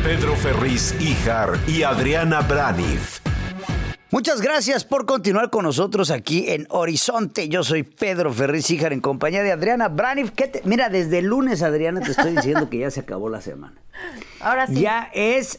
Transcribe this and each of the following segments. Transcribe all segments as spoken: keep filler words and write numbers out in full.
Pedro Ferriz Híjar y Adriana Braniff. Muchas gracias por continuar con nosotros aquí en Horizonte. Yo soy Pedro Ferriz Híjar en compañía de Adriana Braniff. ¿Qué te... Mira, desde el lunes, Adriana, te estoy diciendo que ya se acabó la semana. Ahora sí. Ya es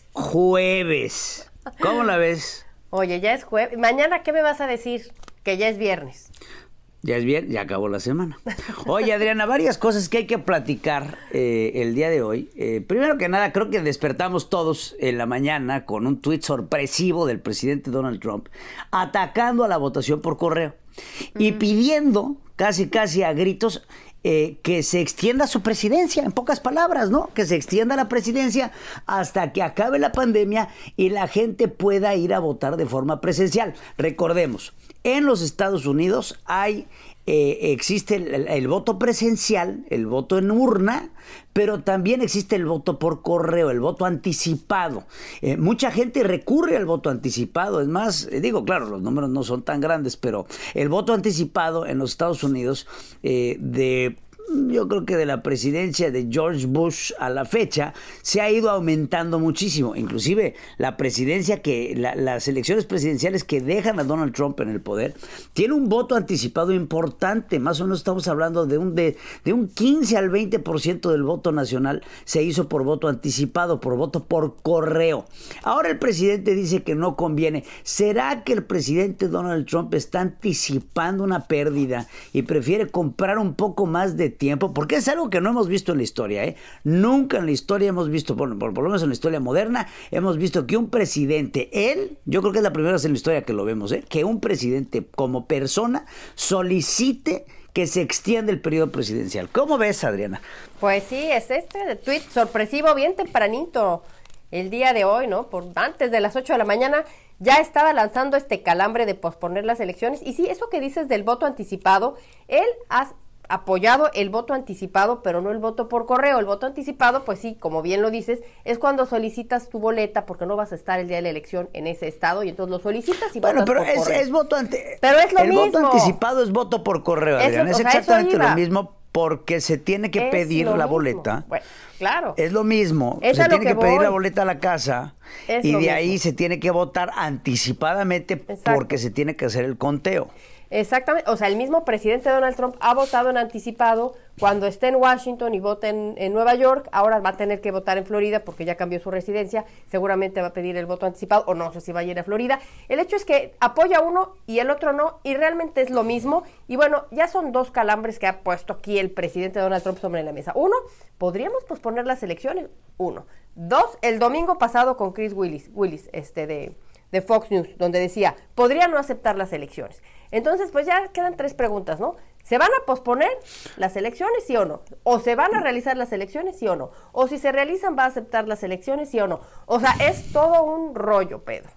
jueves. ¿Cómo la ves? Oye, ya es jueves. Mañana, ¿qué me vas a decir? Que ya es viernes. Ya es bien, ya acabó la semana. Oye, Adriana, varias cosas que hay que platicar eh, el día de hoy. Eh, primero que nada, creo que despertamos todos en la mañana con un tuit sorpresivo del presidente Donald Trump atacando a la votación por correo mm. y pidiendo casi casi a gritos eh, que se extienda su presidencia, en pocas palabras, ¿no? Que se extienda la presidencia hasta que acabe la pandemia y la gente pueda ir a votar de forma presencial. Recordemos, en los Estados Unidos hay, eh, existe el, el, el voto presencial, el voto en urna, pero también existe el voto por correo, el voto anticipado. Eh, mucha gente recurre al voto anticipado. Es más, eh, digo, claro, los números no son tan grandes, pero el voto anticipado en los Estados Unidos eh, de... yo creo que de la presidencia de George Bush a la fecha se ha ido aumentando muchísimo. Inclusive la presidencia que la, las elecciones presidenciales que dejan a Donald Trump en el poder tiene un voto anticipado importante. Más o menos estamos hablando de un de, de un quince al veinte por ciento del voto nacional se hizo por voto anticipado, por voto por correo. Ahora el presidente dice que no conviene. ¿Será que el presidente Donald Trump está anticipando una pérdida y prefiere comprar un poco más de tiempo? Porque es algo que no hemos visto en la historia, ¿eh? Nunca en la historia hemos visto, por, por, por lo menos en la historia moderna, hemos visto que un presidente, él, yo creo que es la primera vez en la historia que lo vemos, ¿eh? Que un presidente como persona solicite que se extienda el periodo presidencial. ¿Cómo ves, Adriana? Pues sí, es este tuit sorpresivo, bien tempranito, el día de hoy, ¿no? Por antes de las ocho de la mañana, ya estaba lanzando este calambre de posponer las elecciones. Y sí, eso que dices del voto anticipado, él ha apoyado el voto anticipado, pero no el voto por correo. El voto anticipado, pues sí, como bien lo dices, es cuando solicitas tu boleta porque no vas a estar el día de la elección en ese estado y entonces lo solicitas y bueno, votas pero por es, correo. es voto ante... Pero es lo el mismo. El voto anticipado es voto por correo, Adriana. Es, es exactamente lo mismo porque se tiene que es pedir la mismo. boleta. Bueno, claro. Es lo mismo. Es se lo tiene que, que pedir voy. la boleta a la casa es y de mismo. ahí se tiene que votar anticipadamente. Exacto. Porque se tiene que hacer el conteo. Exactamente, o sea, el mismo presidente Donald Trump ha votado en anticipado cuando esté en Washington y vota en, en Nueva York. Ahora va a tener que votar en Florida porque ya cambió su residencia, seguramente va a pedir el voto anticipado o no sé si va a ir a Florida. El hecho es que apoya uno y el otro no, y realmente es lo mismo. Y bueno, ya son dos calambres que ha puesto aquí el presidente Donald Trump sobre la mesa. Uno, podríamos posponer las elecciones, uno. Dos, el domingo pasado con Chris Willis, Willis, este de, de Fox News, donde decía, podría no aceptar las elecciones. Entonces, pues ya quedan tres preguntas, ¿no? ¿Se van a posponer las elecciones, sí o no? ¿O se van a realizar las elecciones, sí o no? ¿O si se realizan, va a aceptar las elecciones, sí o no? O sea, es todo un rollo, Pedro.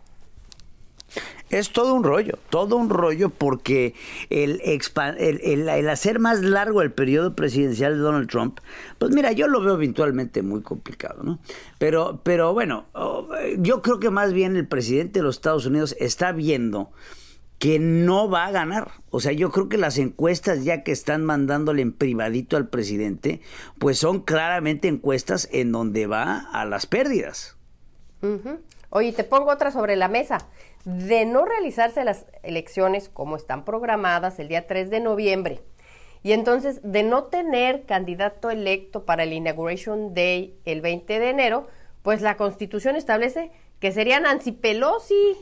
Es todo un rollo, todo un rollo porque el, expan- el, el, el hacer más largo el periodo presidencial de Donald Trump, pues mira, yo lo veo eventualmente muy complicado, ¿no? Pero, pero bueno, oh, yo creo que más bien el presidente de los Estados Unidos está viendo que no va a ganar. O sea, yo creo que las encuestas ya que están mandándole en privadito al presidente, pues son claramente encuestas en donde va a las pérdidas. Uh-huh. Oye, te pongo otra sobre la mesa. De no realizarse las elecciones como están programadas el día tres de noviembre, y entonces de no tener candidato electo para el Inauguration Day el veinte de enero, pues la Constitución establece que sería Nancy Pelosi.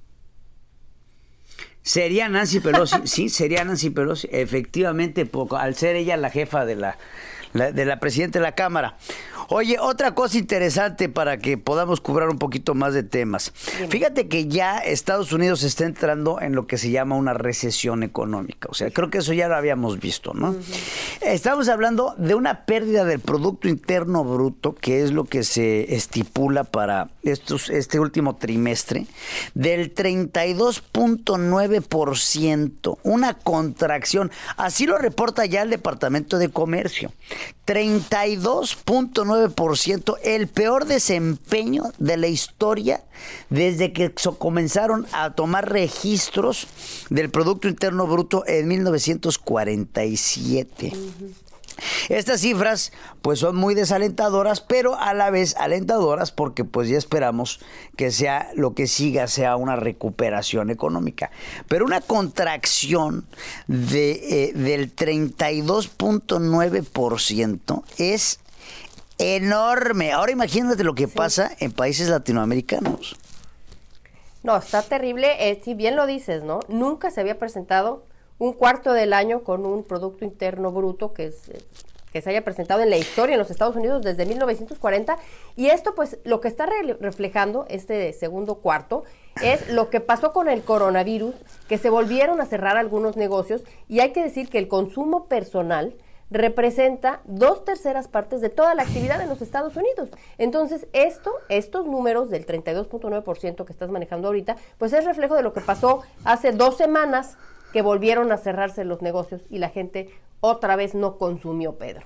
Sería Nancy Pelosi, sí, sería Nancy Pelosi, efectivamente, poco, al ser ella la jefa de la, la, de la presidenta de la Cámara. Oye, otra cosa interesante para que podamos cubrir un poquito más de temas. Dime. Fíjate que ya Estados Unidos está entrando en lo que se llama una recesión económica. O sea, creo que eso ya lo habíamos visto, ¿no? Uh-huh. Estamos hablando de una pérdida del Producto Interno Bruto, que es lo que se estipula para estos, este último trimestre, del treinta y dos punto nueve por ciento. Una contracción. Así lo reporta ya el Departamento de Comercio. treinta y dos punto nueve por ciento, el peor desempeño de la historia desde que comenzaron a tomar registros del Producto Interno Bruto en mil novecientos cuarenta y siete. Uh-huh. Estas cifras pues son muy desalentadoras, pero a la vez alentadoras porque pues ya esperamos que sea lo que siga sea una recuperación económica. Pero una contracción de, eh, del treinta y dos punto nueve por ciento es enorme. Ahora imagínate lo que sí. pasa en países latinoamericanos. No, está terrible. Eh, si bien lo dices, ¿no? Nunca se había presentado un cuarto del año con un Producto Interno Bruto que, es, que se haya presentado en la historia en los Estados Unidos desde mil novecientos cuarenta, y esto pues lo que está re- reflejando este segundo cuarto es lo que pasó con el coronavirus, que se volvieron a cerrar algunos negocios, y hay que decir que el consumo personal representa dos terceras partes de toda la actividad en los Estados Unidos. Entonces, esto, estos números del treinta y dos punto nueve por ciento que estás manejando ahorita, pues es reflejo de lo que pasó hace dos semanas, que volvieron a cerrarse los negocios y la gente otra vez no consumió, Pedro.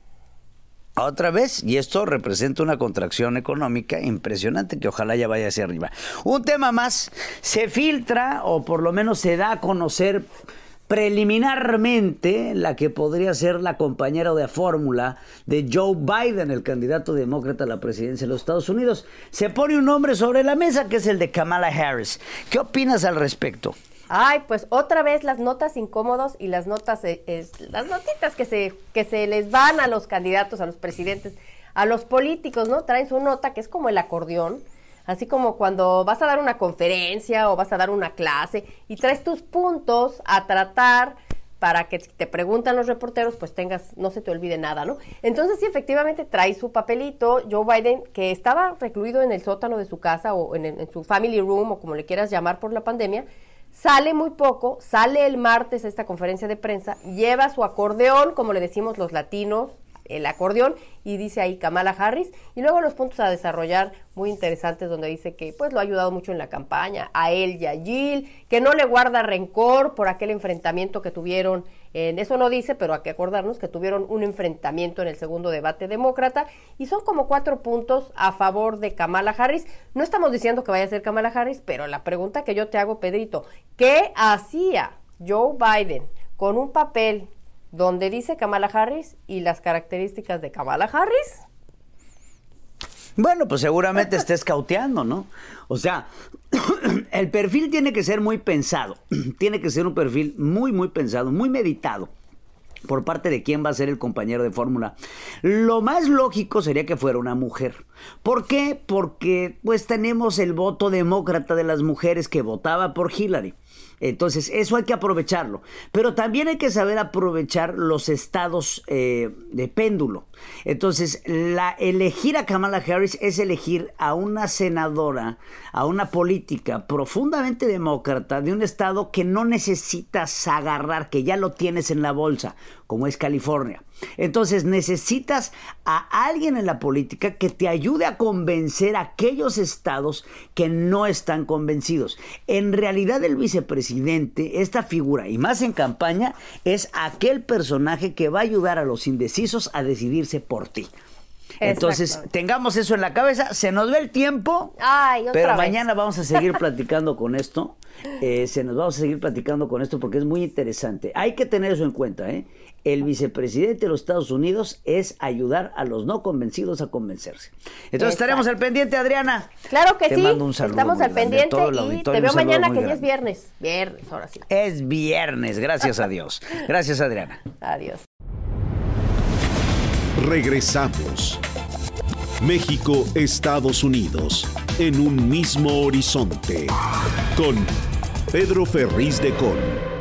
Otra vez, y esto representa una contracción económica impresionante que ojalá ya vaya hacia arriba. Un tema más, se filtra o por lo menos se da a conocer preliminarmente la que podría ser la compañera de fórmula de Joe Biden, el candidato demócrata a la presidencia de los Estados Unidos. Se pone un nombre sobre la mesa que es el de Kamala Harris. ¿Qué opinas al respecto? Ay, pues otra vez las notas incómodos y las notas, eh, es, las notitas que se, que se les van a los candidatos, a los presidentes, a los políticos, ¿no? Traen su nota que es como el acordeón, así como cuando vas a dar una conferencia o vas a dar una clase y traes tus puntos a tratar para que te preguntan los reporteros, pues tengas, no se te olvide nada, ¿no? Entonces sí, efectivamente trae su papelito Joe Biden, que estaba recluido en el sótano de su casa o en, en su family room o como le quieras llamar por la pandemia. Sale muy poco, sale el martes a esta conferencia de prensa, lleva su acordeón, como le decimos los latinos, el acordeón, y dice ahí Kamala Harris, y luego los puntos a desarrollar muy interesantes donde dice que pues lo ha ayudado mucho en la campaña, a él y a Jill, que no le guarda rencor por aquel enfrentamiento que tuvieron, en eso no dice, pero hay que acordarnos que tuvieron un enfrentamiento en el segundo debate demócrata, y son como cuatro puntos a favor de Kamala Harris. No estamos diciendo que vaya a ser Kamala Harris, pero la pregunta que yo te hago, Pedrito, ¿qué hacía Joe Biden con un papel donde dice Kamala Harris y las características de Kamala Harris? Bueno, pues seguramente está escauteando, ¿no? O sea, el perfil tiene que ser muy pensado, tiene que ser un perfil muy, muy pensado, muy meditado por parte de quién va a ser el compañero de fórmula. Lo más lógico sería que fuera una mujer. ¿Por qué? Porque pues tenemos el voto demócrata de las mujeres que votaba por Hillary. Entonces, eso hay que aprovecharlo. Pero también hay que saber aprovechar los estados eh, de péndulo. Entonces, la, elegir a Kamala Harris es elegir a una senadora, a una política profundamente demócrata de un estado que no necesitas agarrar, que ya lo tienes en la bolsa, como es California. Entonces, necesitas a alguien en la política que te ayude a convencer a aquellos estados que no están convencidos. En realidad, el vicepresidente, esta figura, y más en campaña, es aquel personaje que va a ayudar a los indecisos a decidirse por ti. Entonces, exacto, tengamos eso en la cabeza. Se nos ve el tiempo, Ay, otra pero vez. mañana vamos a seguir platicando con esto. Eh, se nos vamos a seguir platicando con esto porque es muy interesante. Hay que tener eso en cuenta, ¿eh? El vicepresidente de los Estados Unidos es ayudar a los no convencidos a convencerse. Entonces, exacto, estaremos al pendiente, Adriana. Claro que te sí, mando un saludo estamos al pendiente y te veo mañana que grande. ya es viernes. Viernes, ahora sí. Es viernes, gracias a Dios. Gracias, Adriana. Adiós. Regresamos. México, Estados Unidos, en un mismo horizonte. Con Pedro Ferriz de Con.